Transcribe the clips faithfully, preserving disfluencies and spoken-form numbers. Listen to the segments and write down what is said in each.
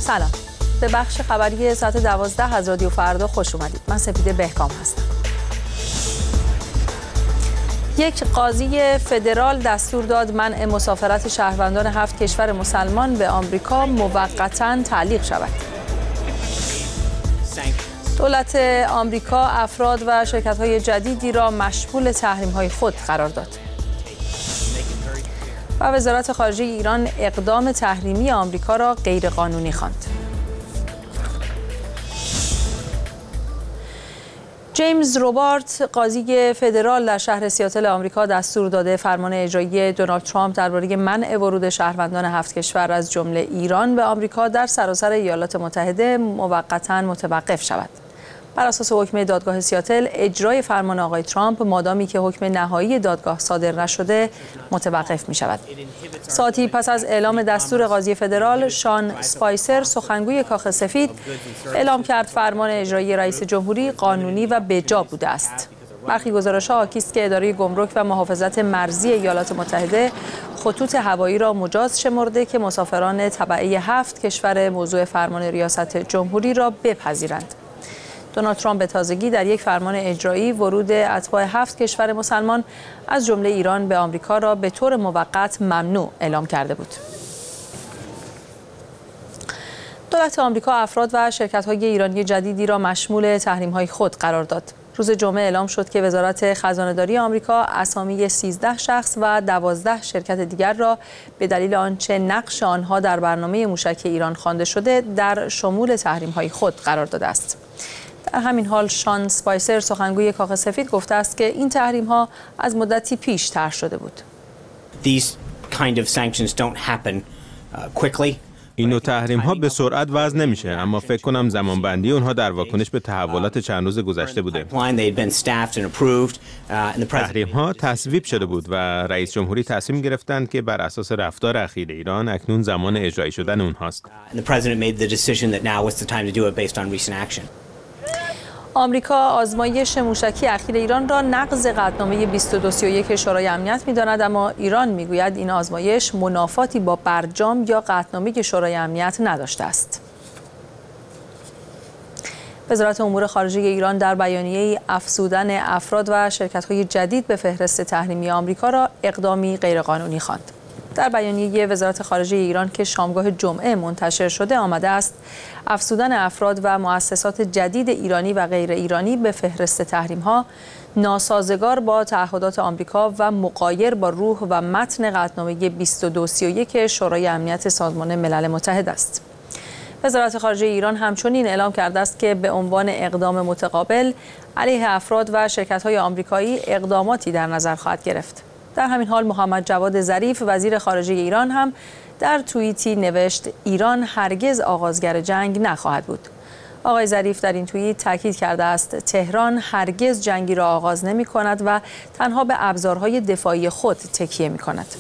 سلام، به بخش خبری ساعت دوازده از رادیو فردا خوش اومدید. من سپیده بهکام هستم. یک قاضی فدرال دستور داد منع مسافرت شهروندان هفت کشور مسلمان به آمریکا موقتاً تعلیق شود. دولت آمریکا افراد و شرکت‌های جدیدی را مشمول تحریم‌های خود قرار داد. و وزارت خارجه ایران اقدام تحریمی آمریکا را غیرقانونی خواند. جیمز روبارت، قاضی فدرال در شهر سیاتل آمریکا، دستور داده فرمان اجرایی دونالد ترامپ درباره منع ورود شهروندان هفت کشور از جمله ایران به آمریکا در سراسر ایالات متحده موقتاً متوقف شود. بر اساس حکم دادگاه سیاتل، اجرای فرمان آقای ترامپ مادامی که حکم نهایی دادگاه صادر نشده متوقف می شود. ساعتی پس از اعلام دستور قاضی فدرال، شان اسپایسر، سخنگوی کاخ سفید، اعلام کرد فرمان اجرایی رئیس جمهوری قانونی و بجا بوده است. برخی گزارش‌ها حاکی است که اداره گمرک و محافظت مرزی ایالات متحده خطوط هوایی را مجاز شمرده که مسافران تبعه هفت کشور موضوع فرمان ریاست جمهوری را بپذیرند. دونالد ترامپ به تازگی در یک فرمان اجرایی ورود اتباع هفت کشور مسلمان از جمله ایران به آمریکا را به طور موقت ممنوع اعلام کرده بود. دولت آمریکا افراد و شرکت‌های ایرانی جدیدی را مشمول تحریم‌های خود قرار داد. روز جمعه اعلام شد که وزارت خزانه‌داری آمریکا اسامی سیزده شخص و دوازده شرکت دیگر را به دلیل آنچه نقش آنها در برنامه موشک ایران خوانده شده در شمول تحریم‌های خود قرار داده است. در همین حال شان اسپایسر، سخنگوی کاخ سفید، گفته است که این تحریم‌ها از مدتی پیش طرح شده بود. این نوع تحریم ها به سرعت وضع نمیشه، اما فکر کنم زمانبندی اونها در واکنش به تحولات چند روز گذشته بوده. تحریم ها تصویب شده بود و رئیس جمهوری تصمیم گرفتند که بر اساس رفتار اخیر ایران اکنون زمان اجرایی شدن اونهاست. آمریکا آزمایش موشکی اخیر ایران را نقض قطعنامه بیست و دو سی و یک شورای امنیت می‌داند، اما ایران می‌گوید این آزمایش منافاتی با برجام یا قطعنامه شورای امنیت نداشته است. وزارت امور خارجه ایران در بیانیه‌ای افزودن افراد و شرکت‌های جدید به فهرست تحریمی آمریکا را اقدامی غیرقانونی خواند. در بیانیه وزارت خارجه ایران که شامگاه جمعه منتشر شده آمده است افزودن افراد و مؤسسات جدید ایرانی و غیر ایرانی به فهرست تحریم‌ها ناسازگار با تعهدات آمریکا و مغایر با روح و متن قطعنامه بیست و دو سی و یک شورای امنیت سازمان ملل متحد است. وزارت خارجه ایران همچنین اعلام کرده است که به عنوان اقدام متقابل علیه افراد و شرکت‌های آمریکایی اقداماتی در نظر خواهد گرفت. در همین حال محمد جواد ظریف، وزیر خارجه ایران، هم در توییتی نوشت ایران هرگز آغازگر جنگ نخواهد بود. آقای ظریف در این توییت تاکید کرده است تهران هرگز جنگی را آغاز نمی کند و تنها به ابزارهای دفاعی خود تکیه می کند.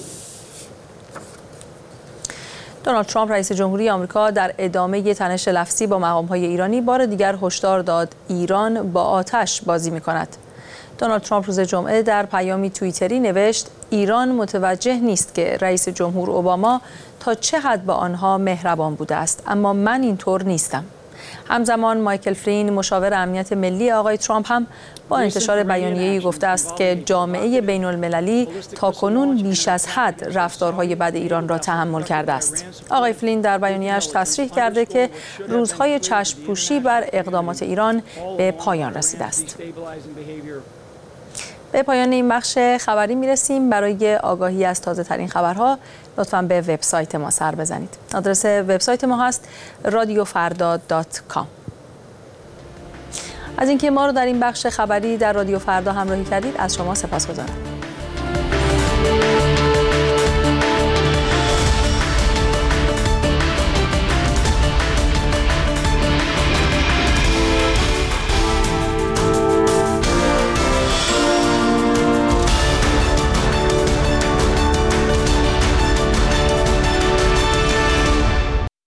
دونالد ترامپ رئیس جمهوری آمریکا در ادامه تنش لفظی با مقام‌های ایرانی بار دیگر هشدار داد ایران با آتش بازی می کند. دونالد ترامپ روز جمعه در پیامی توییتری نوشت ایران متوجه نیست که رئیس جمهور اوباما تا چه حد با آنها مهربان بوده است، اما من اینطور نیستم. همزمان مایکل فلین، مشاور امنیت ملی آقای ترامپ، هم با انتشار بیانیه‌ای گفته است که جامعه بین المللی تاکنون بیش از حد رفتارهای بد ایران را تحمل کرده است. آقای فلین در بیانیه‌اش تصریح کرده که روزهای چشم‌پوشی بر اقدامات ایران به پایان رسیده است. به پایان این بخش خبری میرسیم. برای آگاهی از تازه ترین خبرها لطفاً به وبسایت ما سر بزنید. آدرس وبسایت ما هست رادیو فردا دات کام. از اینکه ما رو در این بخش خبری در رادیو فردا همراهی کردید از شما سپاسگزارم.